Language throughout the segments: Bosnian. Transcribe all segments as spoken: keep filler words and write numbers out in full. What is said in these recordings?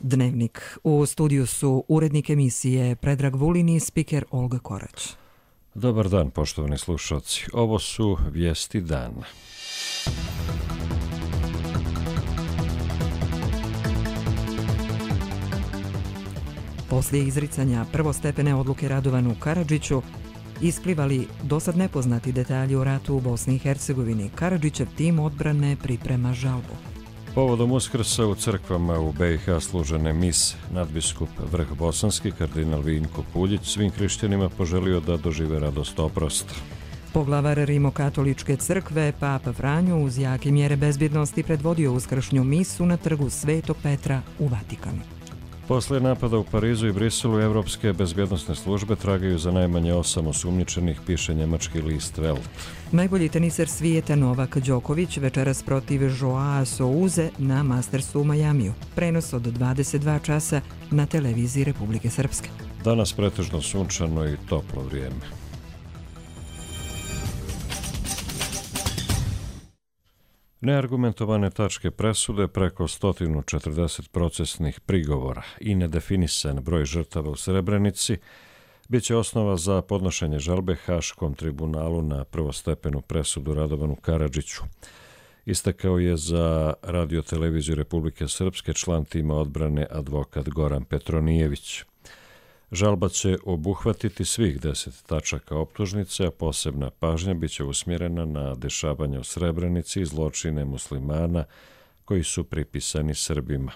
Dnevnik. U studiju su urednik emisije Predrag Vulin i spiker Olga Korać. Dobar dan, poštovani slušalci. Ovo su vijesti dana. Poslije izricanja prvostepene odluke Radovanu Karadžiću isplivali dosad nepoznati detalji o ratu u Bosni i Hercegovini. Karadžićev tim odbrane priprema žalbu. Povodom Uskrsa u crkvama u B i H služene mise, nadbiskup Vrh Bosanski, kardinal Vinko Puljić, svim hrišćanima poželio da dožive radost oprosta. Poglavar Rimokatoličke crkve, Papa Franjo, uz jake mjere bezbjednosti predvodio uskršnju misu na trgu Svetog Petra u Vatikanu. Poslije napada u Parizu i Briselu, evropske bezbjednosne službe tragaju za najmanje osam osumnjičenih, piše njemački list Welt. Najbolji teniser svijeta Novak Đoković večeras protiv Joaa Souze na Mastersu u Majamiju. Prenos od dvadeset dva časa na televiziji Republike Srpske. Danas pretežno sunčano i toplo vrijeme. Neargumentovane tačke presude, preko sto četrdeset procesnih prigovora i nedefinisan broj žrtava u Srebrenici bit će osnova za podnošenje žalbe Haškom tribunalu na prvostepenu presudu Radovanu Karadžiću. Istakao je za Radio-televiziju Republike Srpske član tima odbrane advokat Goran Petronijević. Žalba će obuhvatiti svih deset tačaka optužnice, a posebna pažnja bit će usmjerena na dešavanja u Srebrenici i zločine muslimana koji su pripisani Srbima.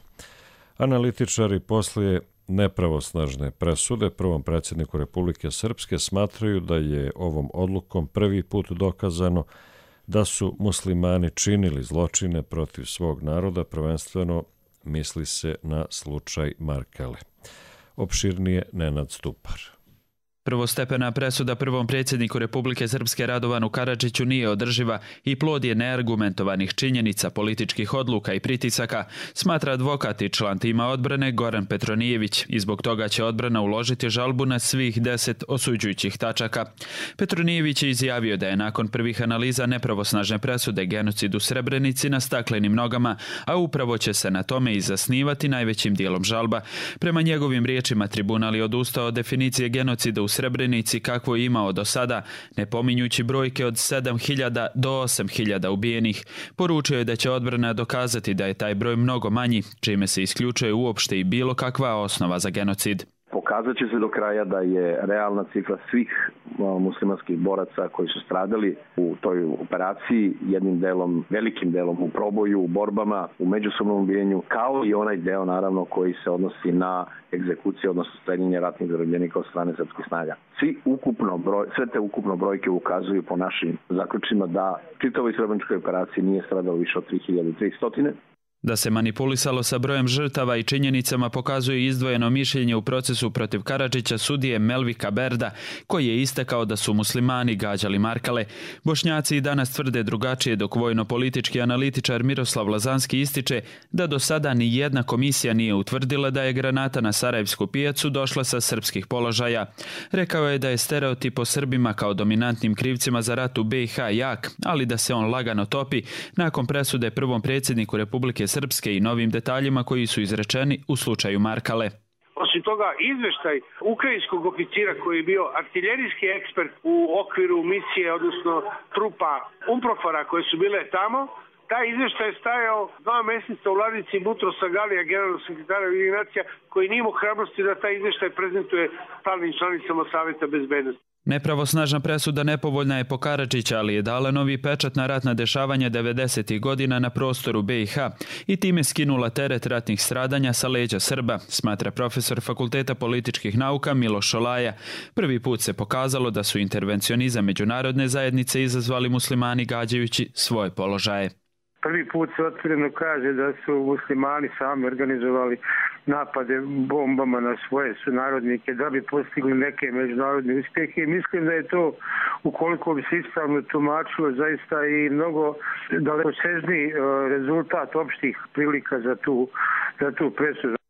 Analitičari poslije nepravosnažne presude prvom predsjedniku Republike Srpske smatraju da je ovom odlukom prvi put dokazano da su muslimani činili zločine protiv svog naroda, prvenstveno misli se na slučaj Markale. Opširnije Nenad Stupar. Prvostepena presuda prvom predsjedniku Republike Srpske Radovanu Karadžiću nije održiva i plod je neargumentovanih činjenica, političkih odluka i pritisaka, smatra advokat i član tima odbrane Goran Petronijević, i zbog toga će odbrana uložiti žalbu na svih deset osuđujućih tačaka. Petronijević je izjavio da je nakon prvih analiza nepravosnažne presude genocid u Srebrenici na staklenim nogama, a upravo će se na tome i zasnivati najvećim dijelom žalba. Prema njegovim riječima, tribunal je odustao od definicije genocida u Srebrenici kakvo je imao do sada, ne pominjući brojke od sedam hiljada do osam hiljada ubijenih. Poručio je da će odbrana dokazati da je taj broj mnogo manji, čime se isključuje uopšte i bilo kakva osnova za genocid. Pokazat će se do kraja da je realna cifra svih muslimanskih boraca koji su stradali u toj operaciji jednim delom, velikim delom u proboju, u borbama, u međusobnom ubijenju, kao i onaj deo naravno koji se odnosi na egzekucije, odnosno streljenje ratnih zarobljenika od strane srpskih snaga. Svi ukupno broj, sve te ukupno brojke ukazuju po našim zaključcima da čitavoj srebreničkoj operaciji nije stradalo više od tri hiljade tristo. Da se manipulisalo sa brojem žrtava i činjenicama pokazuje izdvojeno mišljenje u procesu protiv Karadžića sudije Melvika Berda, koji je istakao da su muslimani gađali Markale. Bošnjaci i danas tvrde drugačije, dok vojno-politički analitičar Miroslav Lazanski ističe da do sada ni jedna komisija nije utvrdila da je granata na Sarajevsku pijacu došla sa srpskih položaja. Rekao je da je stereotip o Srbima kao dominantnim krivcima za rat u B i H jak, ali da se on lagano topi nakon presude prvom predsjedniku Republike Srpske i novim detaljima koji su izrečeni u slučaju Markale. Osim toga, izveštaj ukrajinskog oficira koji je bio artiljerijski ekspert u okviru misije, odnosno trupa Umprofara koje su bile tamo, taj izveštaj je stajao dva mjeseca u ladici Butrosa Galija, generalnog sekretara Ujedinjenih nacija, koji nije imao hrabrosti da taj izveštaj prezentuje stalnim članicama Saveta bezbednosti. Nepravosnažna presuda nepovoljna je po Karadžića, ali je dala novi pečat na ratna dešavanja devedesetih godina na prostoru B i H i time skinula teret ratnih stradanja sa leđa Srba, smatra profesor Fakulteta političkih nauka Miloš Šolaja. Prvi put se pokazalo da su intervencionizam međunarodne zajednice izazvali muslimani gađajući svoje položaje. Prvi put se otvoreno kaže da su muslimani sami organizovali napade bombama na svoje sunarodnike da bi postigli neke međunarodne uspjehe. Mislim da je to, ukoliko bi se ispravno tumačilo, zaista i mnogo dalekosežniji rezultat opštih prilika za tu, za tu presudu.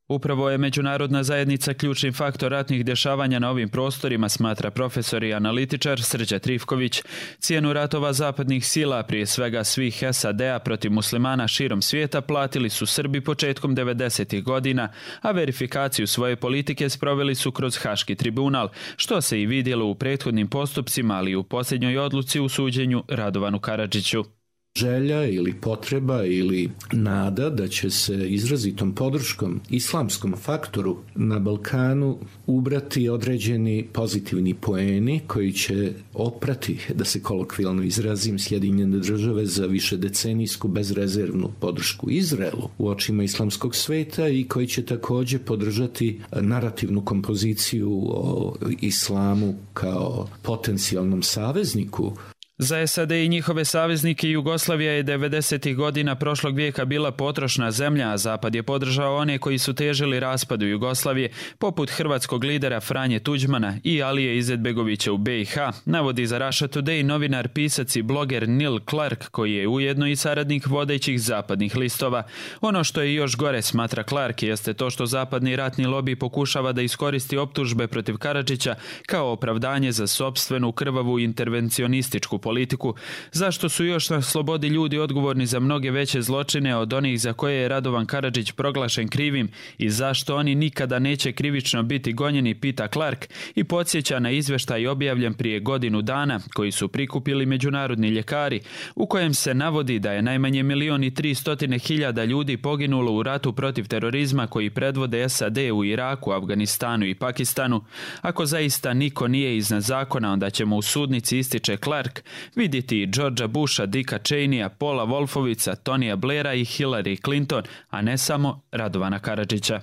Upravo je međunarodna zajednica ključni faktor ratnih dešavanja na ovim prostorima, smatra profesor i analitičar Srđa Trifković. Cijenu ratova zapadnih sila, prije svega svih S A D-a protiv muslimana širom svijeta, platili su Srbi početkom devedesetih godina, a verifikaciju svoje politike sproveli su kroz Haški tribunal, što se i vidjelo u prethodnim postupcima, ali i u posljednjoj odluci u suđenju Radovanu Karadžiću. Želja ili potreba ili nada da će se izrazitom podrškom islamskom faktoru na Balkanu ubrati određeni pozitivni poeni koji će oprati, da se kolokvijalno izrazim, Sjedinjene države za višedecenijsku bezrezervnu podršku Izraelu u očima islamskog sveta i koji će također podržati narativnu kompoziciju o islamu kao potencijalnom savezniku. Za S A D i njihove saveznike Jugoslavija je devedesetih godina prošlog vijeka bila potrošna zemlja, a Zapad je podržao one koji su težili raspadu Jugoslavije, poput hrvatskog lidera Franje Tuđmana i Alije Izetbegovića u B i H, navodi za Russia Today novinar, pisac i bloger Neil Clark, koji je ujedno i saradnik vodećih zapadnih listova. Ono što je još gore, smatra Clark, jeste to što zapadni ratni lobi pokušava da iskoristi optužbe protiv Karadžića kao opravdanje za sopstvenu krvavu intervencionističku politiku. politiku, zašto su još na slobodi ljudi odgovorni za mnoge veće zločine od onih za koje je Radovan Karadžić proglašen krivim i zašto oni nikada neće krivično biti gonjeni, pita Clark i podsjeća na izveštaj objavljen prije godinu dana koji su prikupili međunarodni ljekari, u kojem se navodi da je najmanje milion i tri stotine hiljada ljudi poginulo u ratu protiv terorizma koji predvode S A D u Iraku, Afganistanu i Pakistanu. Ako zaista niko nije iznad zakona, onda ćemo u sudnici, ističe Clark, vidjeti i Georgea Busha, Dicka Cheneya, Paula Wolfovica, Tonija Blaira i Hillary Clinton, a ne samo Radovana Karadžića.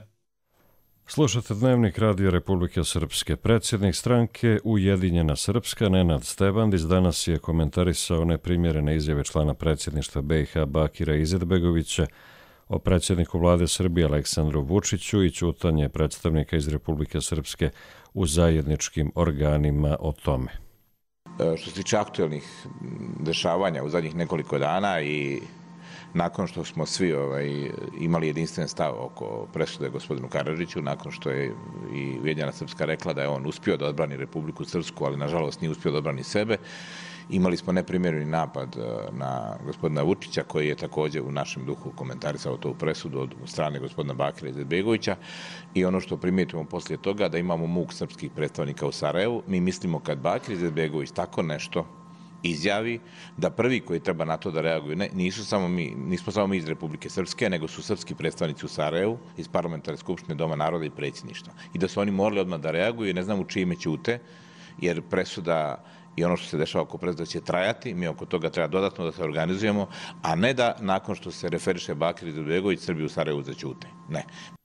Slušate Dnevnik Radio Republike Srpske. Predsjednik stranke Ujedinjena Srpska Nenad Stebandić danas je komentarisao neprimjerene izjave člana predsjedništva B i H Bakira Izetbegovića o predsjedniku vlade Srbije Aleksandru Vučiću i ćutanje predstavnika iz Republike Srpske u zajedničkim organima o tome. Što se tiče aktualnih dešavanja u zadnjih nekoliko dana i nakon što smo svi ovaj, imali jedinstven stav oko presude gospodinu Karadžiću, nakon što je i Ujedinjena Srpska rekla da je on uspio da odbrani Republiku Srpsku, ali nažalost nije uspio da odbrani sebe, imali smo neprimjereni napad na gospodina Vučića, koji je također u našem duhu komentarisao to u presudu od strane gospodina Bakira Izetbegovića, i ono što primijetimo poslije toga, da imamo muk srpskih predstavnika u Sarajevu. Mi mislimo kad Bakir Izetbegović tako nešto izjavi, da prvi koji treba na to da reaguju, ne, nisu samo mi, nismo samo mi iz Republike Srpske, nego su srpski predstavnici u Sarajevu, iz Parlamentarne skupštine, Doma naroda i predsjedništva. I da su oni morali odmah da reaguju, ne znam u čije ime ćute, jer presuda i ono što se dešava oko presuda će trajati, mi oko toga treba dodatno da se organizujemo, a ne da nakon što se referiše Bakir Izetbegović, Srbi u Sarajevu zaćute. Ne.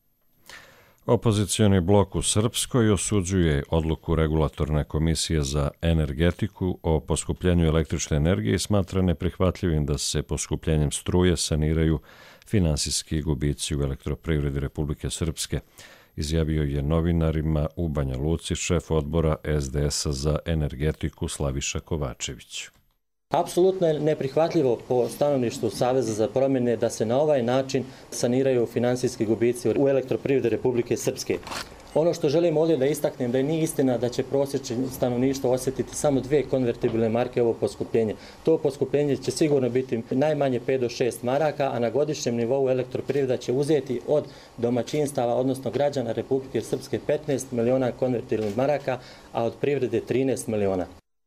Opozicioni blok u Srpskoj osuđuje odluku Regulatorne komisije za energetiku o poskupljenju električne energije i smatra neprihvatljivim da se poskupljenjem struje saniraju finansijski gubici u elektroprivredi Republike Srpske, izjavio je novinarima u Banja Luci šef odbora S D S-a za energetiku Slaviša Kovačević. Apsolutno je neprihvatljivo po stanovištu Saveza za promjene da se na ovaj način saniraju finansijski gubici u elektroprivredi Republike Srpske. Ono što želim ovdje da istaknem da je nije istina da će prosječno stanovništvo osjetiti samo dvije konvertibilne marke ovo poskupljenje. To poskupljenje će sigurno biti najmanje pet do šest maraka, a na godišnjem nivou elektroprivreda će uzeti od domaćinstava, odnosno građana Republike Srpske petnaest miliona konvertibilnih maraka, a od privrede trinaest miliona.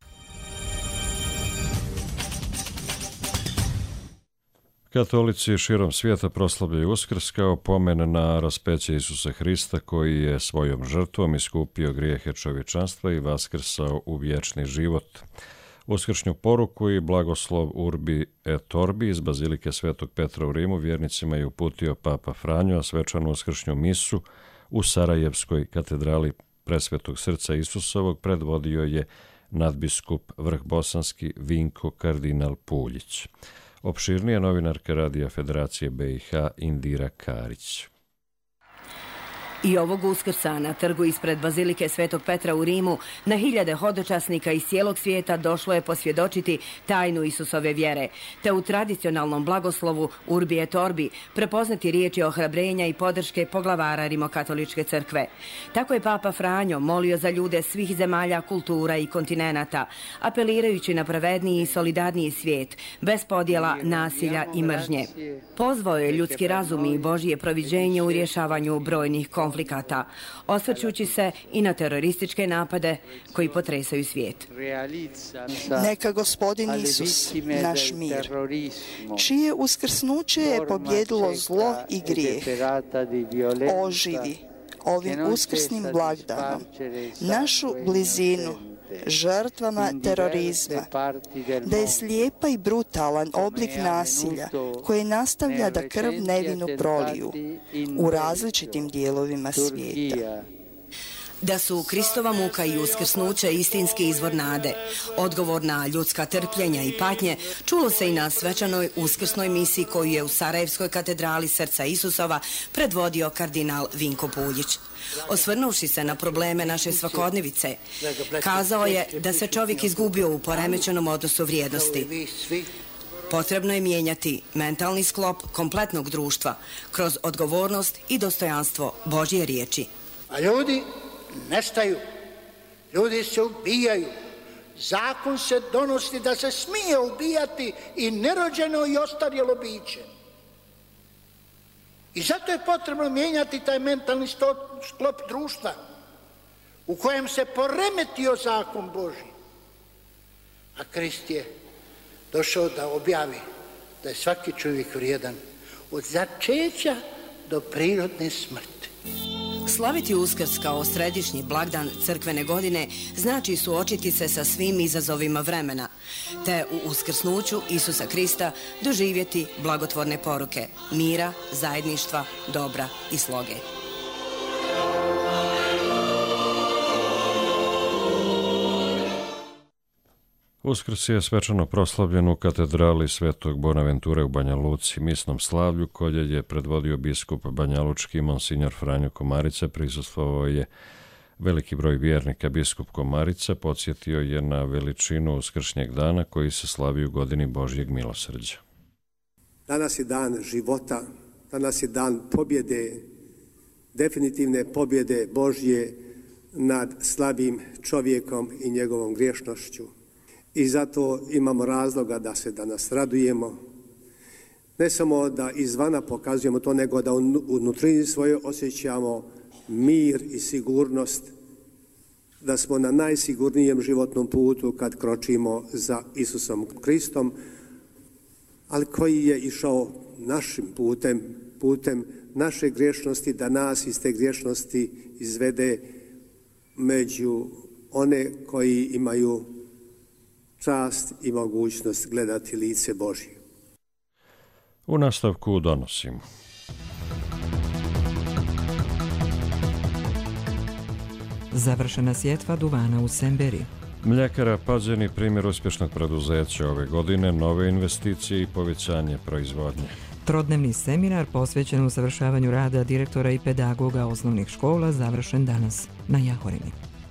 Katolici širom svijeta proslavljaju Uskrs kao pomen na raspeće Isusa Hrista, koji je svojom žrtvom iskupio grijehe čovječanstva i vaskrsao u vječni život. Uskršnju poruku i blagoslov Urbi et Orbi iz Bazilike Svetog Petra u Rimu vjernicima je uputio Papa Franjo, a svečanu uskršnju misu u Sarajevskoj katedrali Presvetog srca Isusovog predvodio je nadbiskup vrhbosanski Vinko kardinal Puljić. Opširnije novinarka Radija Federacije B i H Indira Karić. I ovog Uskrsa na trgu ispred Bazilike Svetog Petra u Rimu na hiljade hodočasnika iz cijelog svijeta došlo je posvjedočiti tajnu Isusove vjere, te u tradicionalnom blagoslovu Urbi et Orbi prepoznati riječi ohrabrenja i podrške poglavara Rimokatoličke crkve. Tako je Papa Franjo molio za ljude svih zemalja, kultura i kontinenata, apelirajući na pravedniji i solidarniji svijet, bez podjela, nasilja i mržnje. Pozvao je ljudski razum i Božje proviđenje u rješavanju brojnih konflikata. konflikata, osvrćući se i na terorističke napade koji potresaju svijet. Neka Gospodin Isus, naš mir, čije uskrsnuće je pobjedilo zlo i grijeh, oživi ovim uskrsnim blagdanom našu blizinu žrtvama terorizma, da je slijepa i brutalan oblik nasilja koji nastavlja da krv nevinu proliju u različitim dijelovima svijeta. Da su Kristova muka i uskrsnuće istinski izvor nade, odgovor na ljudska trpljenja i patnje, čulo se i na svečanoj uskrsnoj misiji koju je u Sarajevskoj katedrali Srca Isusova predvodio kardinal Vinko Puljić. Osvrnuvši se na probleme naše svakodnevice, kazao je da se čovjek izgubio u poremećenom odnosu vrijednosti. Potrebno je mijenjati mentalni sklop kompletnog društva kroz odgovornost i dostojanstvo Božje riječi. A ljudi nestaju, ljudi se ubijaju, zakon se donosi da se smije ubijati i nerođeno i ostarjelo biće. I zato je potrebno mijenjati taj mentalni sklop društva u kojem se poremetio zakon Božji. A Krist je došao da objavi da je svaki čovjek vrijedan od začeća do prirodne smrti. Slaviti Uskrs kao središnji blagdan crkvene godine znači suočiti se sa svim izazovima vremena, te u uskrsnuću Isusa Krista doživjeti blagotvorne poruke mira, zajedništva, dobra i sloge. Uskrs je svečano proslavljen u katedrali Svetog Bonaventure u Banja Luci. Misnom slavlju koje je predvodio biskup banjalučki Monsignor Franjo Komarica, prisustvovao je veliki broj vjernika. Biskup Komarica podsjetio je na veličinu uskršnjeg dana koji se slavi u godini Božjeg milosrđa. Danas je dan života, danas je dan pobjede, definitivne pobjede Božje nad slabim čovjekom i njegovom griješnošću. I zato imamo razloga da se danas radujemo. Ne samo da izvana pokazujemo to, nego da u nutrini svoje osjećamo mir i sigurnost, da smo na najsigurnijem životnom putu kad kročimo za Isusom Kristom, ali koji je išao našim putem, putem naše griješnosti, da nas iz te griješnosti izvede među one koji imaju čast i mogućnost gledati lice Božje. U nastavku donosimo. Završena sjetva duvana u Semberi. Mljekara Pazeni primjer uspješnog preduzeća ove godine, nove investicije i povećanje proizvodnje. Trodnevni seminar posvećen usavršavanju rada direktora i pedagoga osnovnih škola završen danas na Jahorini.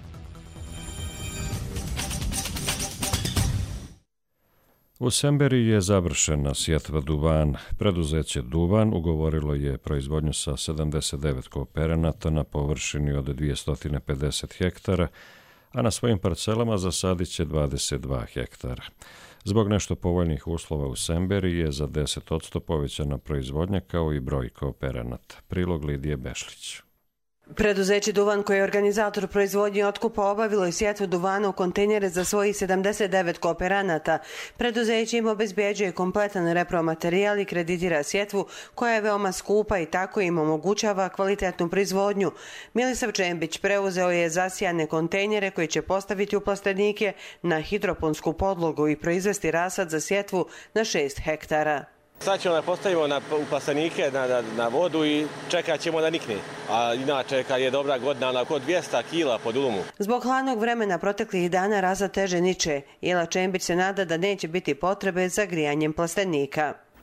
U Semberi je završena sjetva duvana. Preduzeće Duvan ugovorilo je proizvodnju sa sedamdeset devet kooperanata na površini od dvjesto pedeset hektara, a na svojim parcelama zasadit će dvadeset dva hektara. Zbog nešto povoljnih uslova u Semberi je za deset posto povećana proizvodnja kao i broj kooperanata. Prilog Lidije Bešlić. Preduzeće Duvan, koje je organizator proizvodnje i otkupa, obavilo je sjetvu duvana u kontejnere za svojih sedamdeset devet kooperanata. Preduzeće im obezbeđuje kompletan repromaterijal i kreditira sjetvu koja je veoma skupa i tako im omogućava kvalitetnu proizvodnju. Milisav Čembić preuzeo je zasijane kontejnere koji će postaviti u plastenike na hidroponsku podlogu i proizvesti rasad za sjetvu na šest hektara. Sad ćemo da postavimo na, u plastenike na, na, na vodu i čekat ćemo da nikne. A inače, kad je dobra godina, na oko dvjesto kila po dulumu. Zbog hladnog vremena proteklih dana rasad teže niče. Ila Čembić se nada da neće biti potrebe za grijanjem plastenika.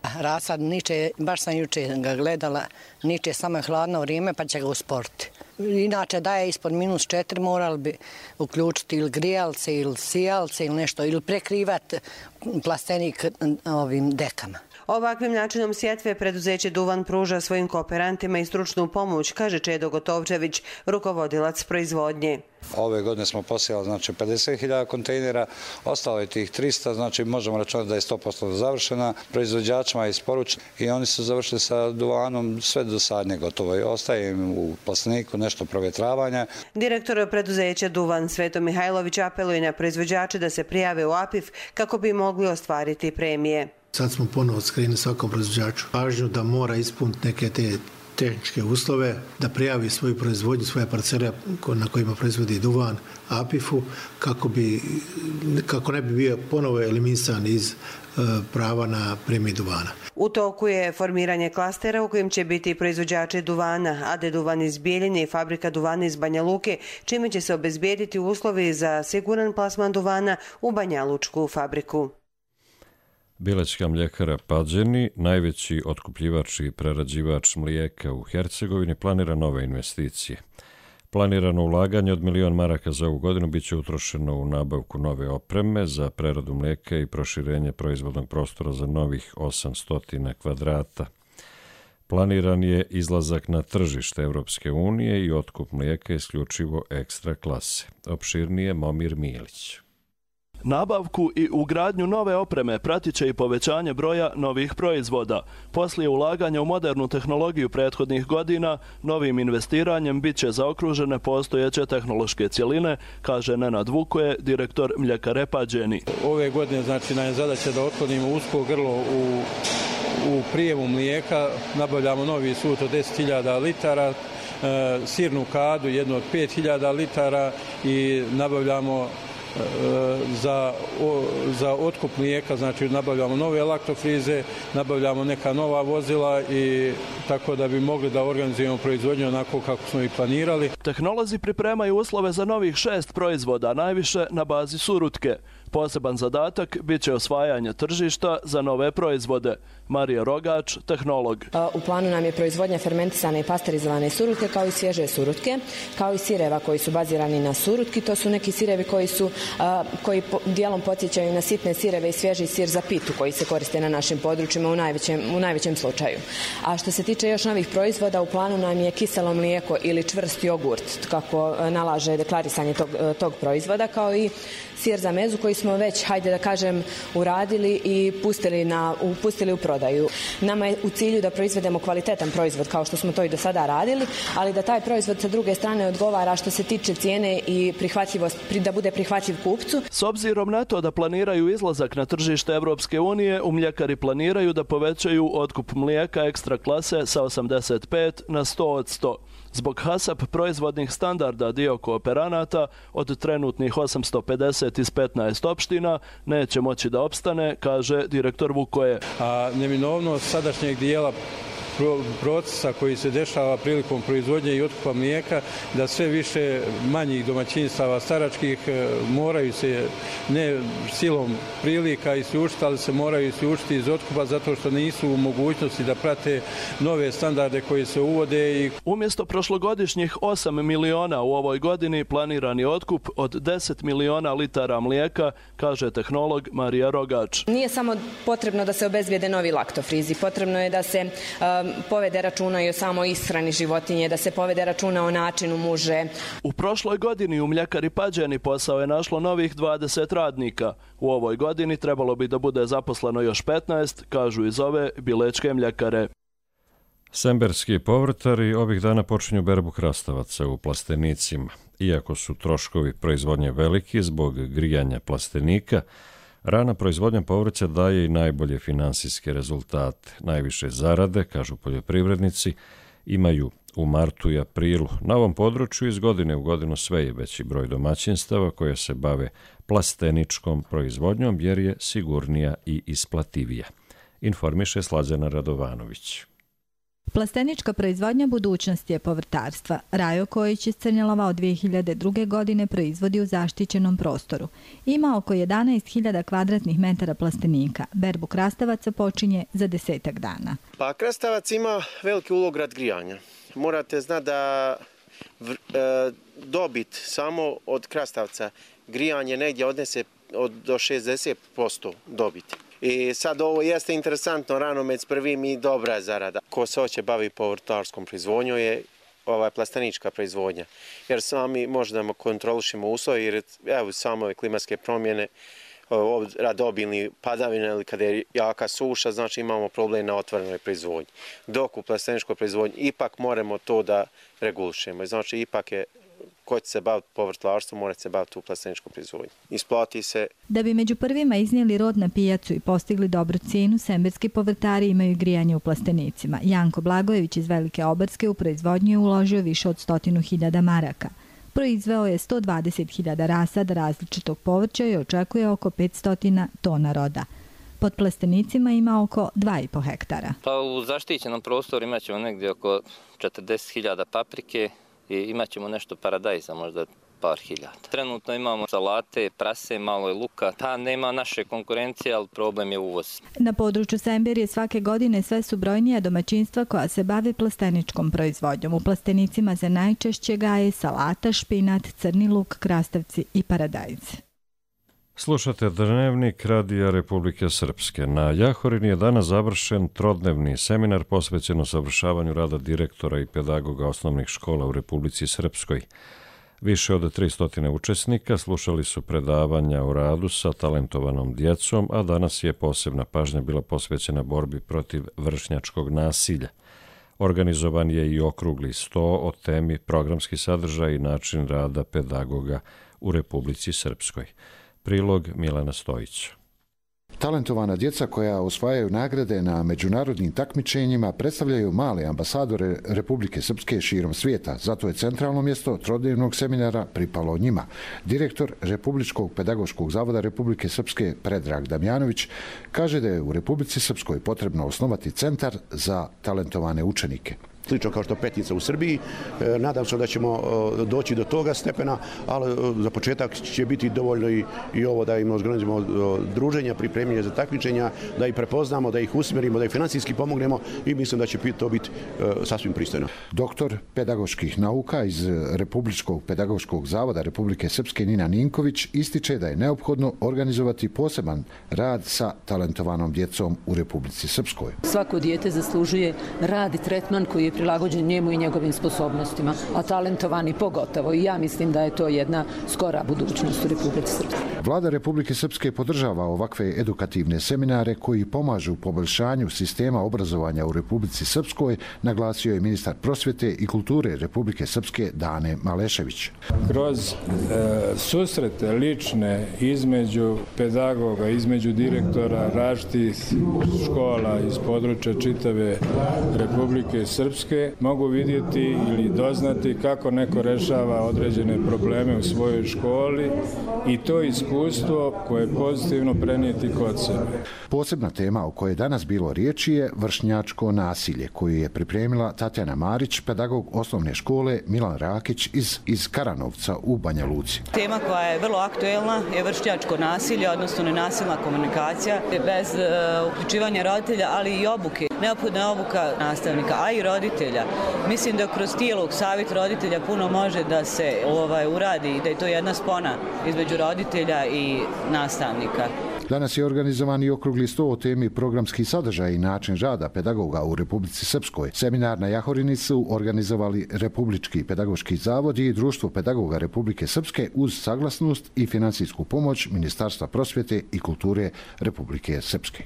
Rasad niče, baš sam juče ga gledala, niče samo je hladno vrijeme pa će ga usporiti. Inače da je ispod minus četiri morali bi uključiti ili grijalce ili sijalce ili nešto ili prekrivati plastenik ovim dekama. Ovakvim načinom sjetve preduzeće Duvan pruža svojim kooperantima i stručnu pomoć, kaže Čedo Gotovčević, rukovodilac proizvodnje. Ove godine smo posijali znači pedeset hiljada kontejnera, ostalo je tih trista, znači možemo računati da je sto posto završena. Proizvođačima je isporučeno i oni su završili sa duvanom sve do sadnje gotovo i ostaje im u plasteniku nešto provjetravanja. Direktor preduzeća Duvan Sveto Mihajlović apeluje na proizvođače da se prijave u A P I F kako bi mogli ostvariti premije. Sad smo ponovo skrenuli svakom proizvođaču pažnju da mora ispuniti neke te tehničke uslove, da prijavi svoju proizvodnju, svoje parcele na kojima proizvodi duvan A P I F-u kako, bi, kako ne bi bio ponovo eliminisan iz prava na premiju duvana. U toku je formiranje klastera u kojem će biti proizvođači duvana, A D Duvan iz Bijeljine i fabrika duvana iz Banja Luke, čime će se obezbijediti uslovi za siguran plasman duvana u banjalučku fabriku. Bilećka mljekara Pađeni, najveći otkupljivač i prerađivač mlijeka u Hercegovini, planira nove investicije. Planirano ulaganje od milion maraka za ovu godinu biće utrošeno u nabavku nove opreme za preradu mlijeka i proširenje proizvodnog prostora za novih osamsto kvadrata. Planiran je izlazak na tržište Evropske unije i otkup mlijeka isključivo ekstra klase. Opširnije Momir Milić. Nabavku i ugradnju nove opreme pratit će i povećanje broja novih proizvoda. Poslije ulaganja u modernu tehnologiju prethodnih godina, novim investiranjem bit će zaokružene postojeće tehnološke cjeline, kaže Nenad Vukoje, direktor mljekare Pađeni. Ove godine znači nam je zadaća da otklonimo usko grlo u, u prijemu mlijeka, nabavljamo novi sud od deset hiljada litara, e, sirnu kadu jednu od pet hiljada litara i nabavljamo Za, o, za otkup mlijeka, znači nabavljamo nove laktofrize, nabavljamo neka nova vozila i tako da bi mogli da organizujemo proizvodnju onako kako smo i planirali. Tehnolozi pripremaju uslove za novih šest proizvoda, najviše na bazi surutke. Poseban zadatak bit će osvajanje tržišta za nove proizvode. Marija Rogač, tehnolog. U planu nam je proizvodnja fermentisane i pasterizovane surutke, kao i svježe surutke, kao i sireva koji su bazirani na surutki. To su neki sirevi koji su koji dijelom podsjećaju na sitne sireve i svježi sir za pitu koji se koriste na našim područjima u najvećem, u najvećem slučaju. A što se tiče još novih proizvoda, u planu nam je kiselo mlijeko ili čvrst jogurt, kako nalaže deklarisanje tog, tog proizvoda, kao i sir za mezu koji smo već, hajde da kažem, uradili i pustili, na, pustili u prodaju. Nama je u cilju da proizvedemo kvalitetan proizvod kao što smo to i do sada radili, ali da taj proizvod sa druge strane odgovara što se tiče cijene i prihvatljivost, da bude prihvatljiv kupcu. S obzirom na to da planiraju izlazak na tržište Evropske unije, u mljekari planiraju da povećaju otkup mlijeka ekstra klase sa osamdeset pet na sto od sto. Zbog HASAP proizvodnih standarda dio kooperanata od trenutnih osamsto pedeset iz petnaest opština neće moći da opstane, kaže direktor Vukoje. A neminovnost sadašnjeg dijela procesa koji se dešava prilikom proizvodnje i otkupa mlijeka, da sve više manjih domaćinstava staračkih moraju se ne silom prilika isključiti, ali se moraju isključiti iz otkupa zato što nisu u mogućnosti da prate nove standarde koji se uvode. I... Umjesto prošlogodišnjih osam miliona u ovoj godini planirani otkup od deset miliona litara mlijeka, kaže tehnolog Marija Rogač. Nije samo potrebno da se obezbijede novi laktofrizi, potrebno je da se um, povede računa i o samoj ishrani životinje, da se povede računa o načinu muže. U prošloj godini u mljekari Pađeni posao je našlo novih dvadeset radnika. U ovoj godini trebalo bi da bude zaposleno još petnaest, kažu iz ove bilečke mljekare. Semberski povrtari ovih dana počinju berbu krastavaca u plastenicima. Iako su troškovi proizvodnje veliki zbog grijanja plastenika, rana proizvodnja povrća daje i najbolje finansijske rezultate. Najviše zarade, kažu poljoprivrednici, imaju u martu i aprilu. Na ovom području iz godine u godinu sve je veći broj domaćinstava koje se bave plasteničkom proizvodnjom jer je sigurnija i isplativija. Informiše Slađana Radovanović. Plastenička proizvodnja budućnost je povrtarstva. Rajo Kojić iz Crnjalova od dvije hiljade druge. godine proizvodi u zaštićenom prostoru. Ima oko jedanaest hiljada kvadratnih metara plastenika. Berbu krastavaca počinje za desetak dana. Pa krastavac ima veliki ulog rad grijanja. Morate znati da v, e, dobit samo od krastavca grijanje negdje odnese od, do šezdeset posto dobiti. I sad ovo jeste interesantno, ranomec prvim i dobra zarada. Ko se hoće bavi povrtarskom proizvodnjom je ova plastenička proizvodnja. Jer sami možemo kontrolišimo uslove, jer evo samo ove klimatske promjene, rad obilni padavine ili kada je jaka suša, znači imamo problem na otvorenoj proizvodnji. Dok u plasteničkoj proizvodnji ipak moramo to da regulišemo. Znači ipak je ko će se baviti povrtlarstvom, mora se baviti u plasteničkoj proizvodnji. Isplati se. Da bi među prvima iznijeli rod na pijacu i postigli dobru cijenu, semberski povrtari imaju grijanje u plastenicima. Janko Blagojević iz Velike Obarske u proizvodnju je uložio više od stotinu hiljada maraka. Proizveo je sto dvadeset hiljada rasada različitog povrća i očekuje oko petsto tona roda. Pod plastenicima ima oko dva i po hektara. Pa u zaštićenom prostoru imat ćemo negdje oko četrdeset hiljada paprike i imat ćemo nešto paradajza, možda par hiljada. Trenutno imamo salate, prase, malo je luka. Pa nema naše konkurencije, ali problem je uvoz. Na području Semberije svake godine sve su brojnija domaćinstva koja se bave plasteničkom proizvodnjom. U plastenicima se najčešće gaje salata, špinat, crni luk, krastavci i paradajzi. Slušate Dnevnik Radija Republike Srpske. Na Jahorini je danas završen trodnevni seminar posvećen usavršavanju rada direktora i pedagoga osnovnih škola u Republici Srpskoj. Više od tristo učesnika slušali su predavanja o radu sa talentovanom djecom, a danas je posebna pažnja bila posvećena borbi protiv vršnjačkog nasilja. Organizovan je i okrugli sto o temi programski sadržaj i način rada pedagoga u Republici Srpskoj. Prilog Milana Stojić. Talentovana djeca koja osvajaju nagrade na međunarodnim takmičenjima predstavljaju male ambasadore Republike Srpske širom svijeta. Zato je centralno mjesto trodnevnog seminara pripalo njima. Direktor Republičkog pedagoškog zavoda Republike Srpske Predrag Damjanović kaže da je u Republici Srpskoj potrebno osnovati centar za talentovane učenike. Slično kao što Petnica u Srbiji. Nadam se da ćemo doći do toga stepena, ali za početak će biti dovoljno i, i ovo da im organizujemo druženja, pripremljenja za takmičenja, da ih prepoznamo, da ih usmerimo, da ih financijski pomognemo i mislim da će to biti sasvim pristojno. Doktor pedagoških nauka iz Republičkog pedagoškog zavoda Republike Srpske Nina Ninković ističe da je neophodno organizovati poseban rad sa talentovanom djecom u Republici Srpskoj. Svako dijete zaslužuje rad i tretman koji je prilagođen njemu i njegovim sposobnostima, a talentovani pogotovo. I ja mislim da je to jedna skora budućnost u Republici Srpskoj. Vlada Republike Srpske podržava ovakve edukativne seminare koji pomažu poboljšanju sistema obrazovanja u Republici Srpskoj, naglasio je ministar prosvjete i kulture Republike Srpske Dane Malešević. Kroz e, susrete lične između pedagoga, između direktora različitih škola iz područja čitave Republike Srpske mogu vidjeti ili doznati kako neko rešava određene probleme u svojoj školi i to iskustvo koje je pozitivno prenijeti kod sebe. Posebna tema o kojoj je danas bilo riječi je vršnjačko nasilje, koju je pripremila Tatjana Marić, pedagog osnovne škole Milan Rakić iz, iz Karanovca u Banja Luci. Tema koja je vrlo aktuelna je vršnjačko nasilje, odnosno nenasilna komunikacija, bez uh, uključivanja roditelja, ali i obuke. Neophodna je obuka nastavnika, a i roditelja. Mislim da kroz dijalog savjet roditelja puno može da se ovaj, uradi i da je to jedna spona između roditelja i nastavnika. Danas je organizovan i okrugli sto o temi programski sadržaj i način rada pedagoga u Republici Srpskoj. Seminar na Jahorini su organizovali Republički pedagoški zavod i Društvo pedagoga Republike Srpske uz saglasnost i finansijsku pomoć Ministarstva prosvjete i kulture Republike Srpske.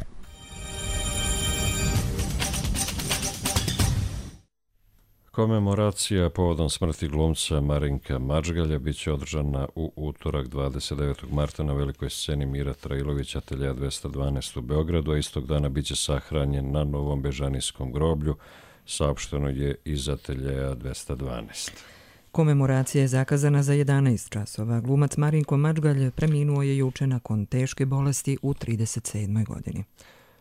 Komemoracija povodom smrti glumca Marinka Mačgalja biće održana u utorak dvadeset devetog marta na velikoj sceni Mira Trailovića ateljeja dvesta dvanaest u Beogradu, a istog dana biće sahranjen na Novom Bežanijskom groblju, saopšteno je iz ateljeja dvesta dvanaest. Komemoracija je zakazana za jedanaest časova. Glumac Marinko Mačgalj preminuo je juče nakon teške bolesti u trideset sedmoj godini.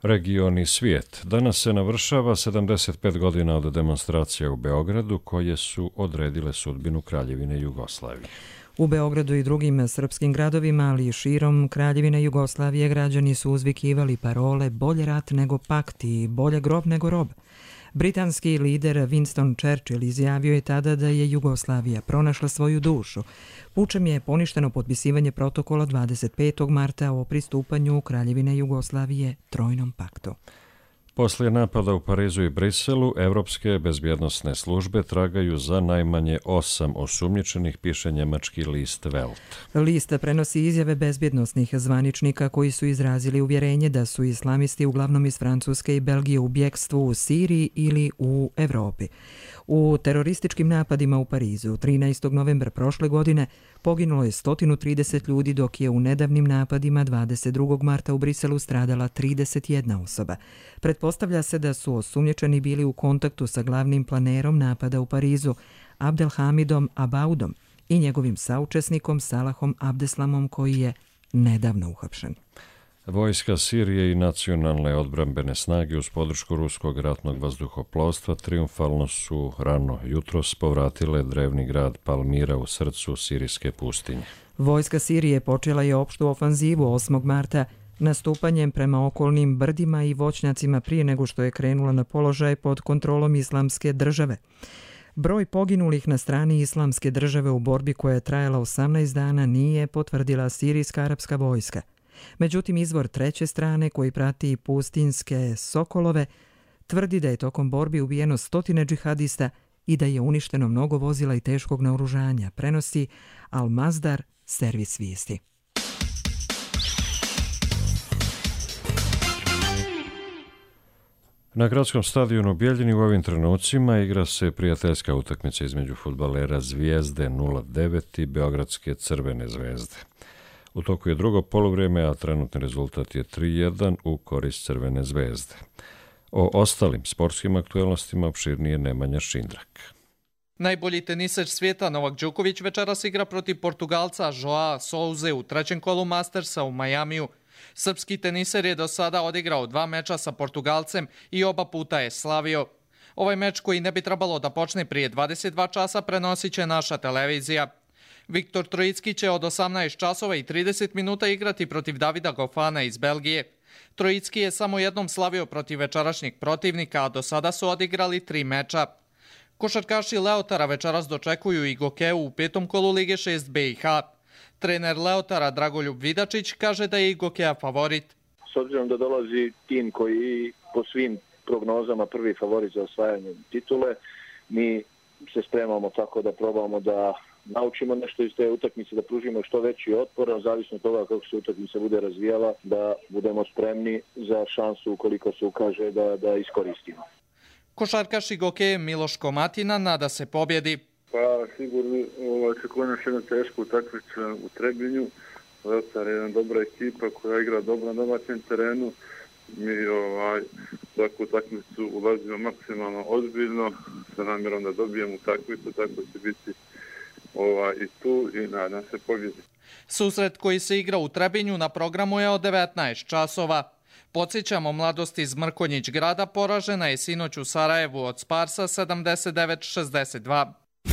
Region i svijet. Danas se navršava sedamdeset pet godina od demonstracija u Beogradu koje su odredile sudbinu Kraljevine Jugoslavije. U Beogradu i drugim srpskim gradovima, ali i širom Kraljevine Jugoslavije, građani su uzvikivali parole bolje rat nego pakt i bolje grob nego rob. Britanski lider Winston Churchill izjavio je tada da je Jugoslavija pronašla svoju dušu. Pučem je poništeno potpisivanje protokola dvadeset petog marta o pristupanju Kraljevine Jugoslavije Trojnom paktu. Poslije napada u Parizu i Briselu, evropske bezbjednosne službe tragaju za najmanje osam osumnjičenih, piše njemački list Welt. List prenosi izjave bezbjednosnih zvaničnika koji su izrazili uvjerenje da su islamisti uglavnom iz Francuske i Belgije u bjekstvu u Siriji ili u Evropi. U terorističkim napadima u Parizu trinaestog novembra prošle godine poginulo je sto trideset ljudi, dok je u nedavnim napadima dvadeset drugog marta u Briselu stradala trideset jedna osoba. Pretpostavlja se da su osumnjičeni bili u kontaktu sa glavnim planerom napada u Parizu, Abdelhamidom Abaudom, i njegovim saučesnikom Salahom Abdeslamom, koji je nedavno uhapšen. Vojska Sirije i nacionalne odbrambene snage uz podršku ruskog ratnog vazduhoplovstva triumfalno su rano jutros povratile drevni grad Palmira u srcu sirijske pustinje. Vojska Sirije počela je opštu ofanzivu osmog marta nastupanjem prema okolnim brdima i voćnjacima prije nego što je krenula na položaj pod kontrolom Islamske države. Broj poginulih na strani Islamske države u borbi koja je trajala osamnaest dana nije potvrdila sirijska arapska vojska. Međutim, izvor treće strane koji prati pustinske sokolove tvrdi da je tokom borbi ubijeno stotine džihadista i da je uništeno mnogo vozila i teškog naoružanja, prenosi Al Masdar servis vijesti. Na gradskom stadionu u Bijeljini u ovim trenucima igra se prijateljska utakmica između fudbalera Zvijezde nula devet i Beogradske Crvene zvezde. U toku je drugo poluvrijeme, a trenutni rezultat je tri jedan u korist Crvene zvezde. O ostalim sportskim aktuelnostima opširnije Nemanja Šindrak. Najbolji tenisač svijeta Novak Đoković večeras igra protiv Portugalca Joao Souze u trećem kolu Mastersa u Majamiju. Srpski teniser je do sada odigrao dva meča sa Portugalcem i oba puta je slavio. Ovaj meč, koji ne bi trebalo da počne prije dvadeset dva časa, prenosit će naša televizija. Viktor Trojicki će od osamnaest časova i trideset minuta igrati protiv Davida Gofana iz Belgije. Trojicki je samo jednom slavio protiv večerašnjeg protivnika, a do sada su odigrali tri meča. Košarkaši Leotara večeras dočekuju i Gokeu u petom kolu Lige šest B i H. Trener Leotara Dragoljub Vidačić kaže da je i Gokea favorit. S obzirom da dolazi tim koji po svim prognozama prvi favorit za osvajanje titule, mi se spremamo tako da probamo da naučimo nešto iz te utakmice, da pružimo što veći otpor, a zavisno od toga kako se utakmica bude razvijala, da budemo spremni za šansu ukoliko se ukaže da, da iskoristimo. Košarkaš i Gokeje Miloš Komatina nada se pobjedi. Pa sigurno očekuje nas jedna teška utakmica u Trebinju. Leotar je jedna dobra ekipa koja igra dobro na domaćem terenu. Mi ovaj, takvu utakmicu ulazimo maksimalno ozbiljno sa namjerom da dobijemo utakmicu, tako će biti ovaj, i tu i nadam se pobjedi. Susret koji se igra u Trebinju na programu je od devetnaest časova. Podsjećamo, Mladost iz Mrkonjić grada poražena je sinoć u Sarajevu od Sparsa sedamdeset devet šezdeset dva.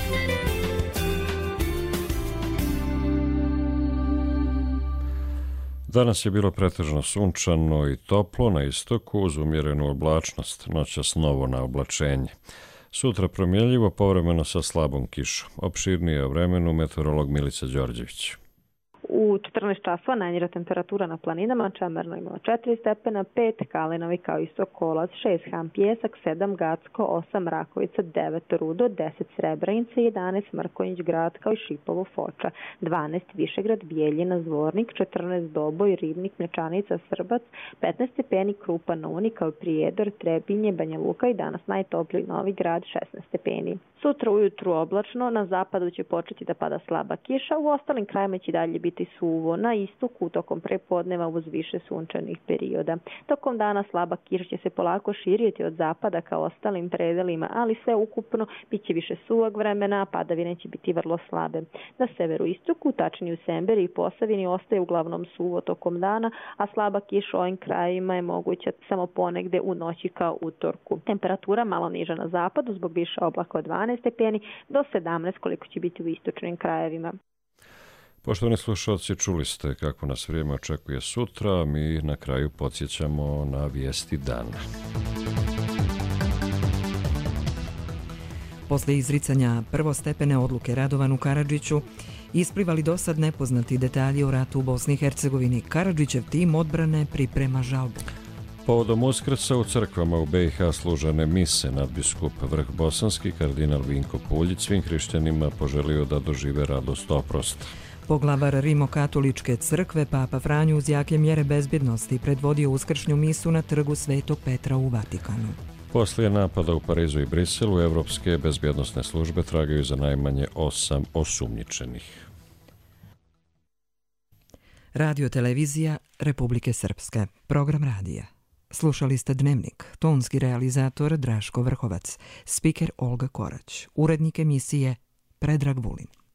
Danas je bilo pretežno sunčano i toplo na istoku uz umjerenu oblačnost, noćas novo na oblačenje. Sutra promjenljivo, povremeno sa slabom kišom. Opširnije o vremenu meteorolog Milica Đorđević. U četrnaest časova najniža temperatura na planinama, Čemerno imala četiri stepena, pet, Kalinovi kao i Sokolac, šest, Ham Pjesak, sedam, Gacko, osam, Rakovica, devet, Rudo, deset, Srebrenica, jedanaest, Mrkonjić grad kao i Šipovo Foča, dvanaest, Višegrad, Bijeljina, Zvornik, četrnaest, Doboj, Ribnik, Mlječanica, Srbac, petnaest stepeni, Krupa, Noni kao i Prijedor, Trebinje, Banja Luka i danas najtopliji Novi Grad, šesnaest stepeni. Sutra ujutru oblačno, na zapadu će početi da pada slaba kiša, u ostalim krajima će dalje biti suvo, na istoku tokom prepodneva uz više sunčanih perioda. Tokom dana slaba kiša će se polako širiti od zapada ka ostalim predelima, ali sve ukupno bit će više suvog vremena, a padavine će biti vrlo slabe. Na severu istoku, tačnije u Semberi i Posavini, ostaje uglavnom suvo tokom dana, a slaba kiša u ovim krajima je moguća samo ponegde u noći kao utorku. Temperatura malo niža na zapadu zbog više oblaka od dvanaest stepeni do sedamnaest koliko će biti u istočnim krajevima. Poštovani slušalci, čuli ste kako nas vrijeme očekuje sutra, mi na kraju podsjećamo na vijesti dana. Posle izricanja prvostepene odluke Radovanu Karadžiću isplivali do sad nepoznati detalji o ratu u Bosni i Hercegovini. Karadžićev tim odbrane priprema žalbu. Povodom Uskrsa u crkvama u B i H služane mise, nadbiskup Vrh Bosanski, kardinal Vinko Puljić, svim hrišćanima poželio da dožive radost oprosta. Poglavar Rimokatoličke crkve Papa Franjo uz jake mjere bezbjednosti predvodio uskršnju misu na trgu Svetog Petra u Vatikanu. Poslije napada u Parizu i Briselu, evropske bezbjednosne službe tragaju za najmanje osam osumnjičenih. Radio televizija Republike Srpske. Program radija. Slušali ste Dnevnik. Tonski realizator Draško Vrhovac. Spiker Olga Korać. Urednik emisije Predrag Vulin.